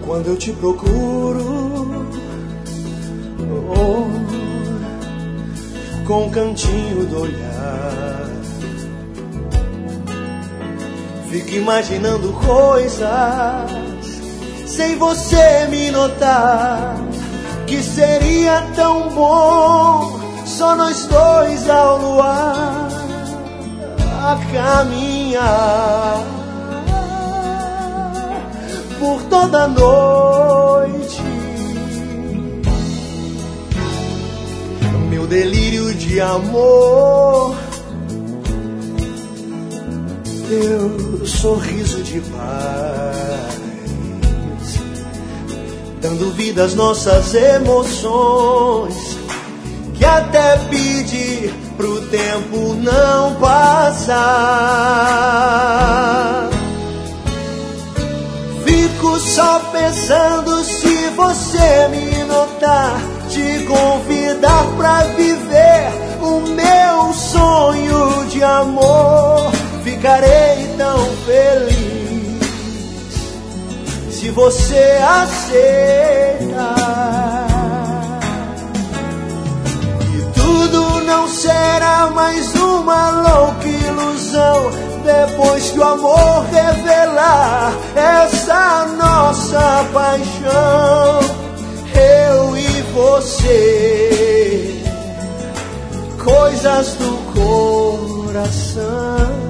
Quando eu te procuro, oh, com um cantinho do olhar, fico imaginando coisas sem você me notar. Que seria tão bom só nós dois ao luar a caminhar por toda a noite. Meu delírio de amor, teu sorriso de paz, dando vida às nossas emoções, que até pedi pro tempo não passar. Fico só pensando se você me notar, te convidar pra viver o meu sonho de amor. Ficarei tão feliz se você aceitar. E tudo não será mais uma louca ilusão, depois que o amor revelar essa nossa paixão. Eu e você, coisas do coração.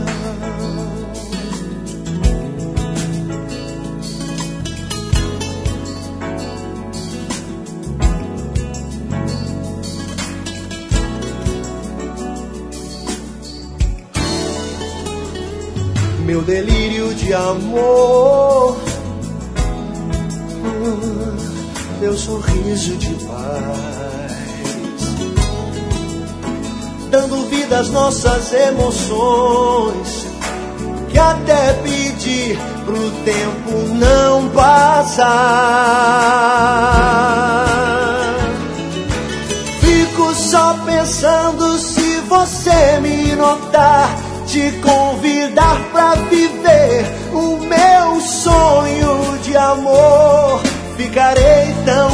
Meu delírio de amor, teu sorriso de paz, dando vida às nossas emoções, que até pedi pro tempo não passar. Fico só pensando se você me notar, te convidar pra viver o meu sonho de amor. Ficarei tão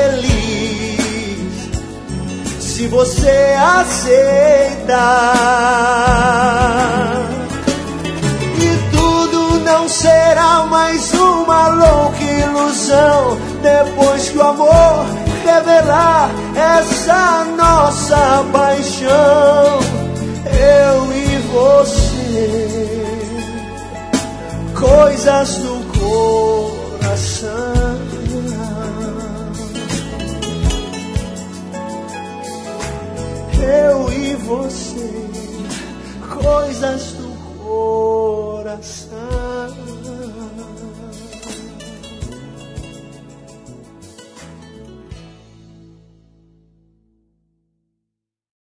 feliz se você aceitar. E tudo não será mais uma louca ilusão, depois que o amor revelar essa nossa paixão. Eu e você, coisas do coração. Eu e você, coisas do coração.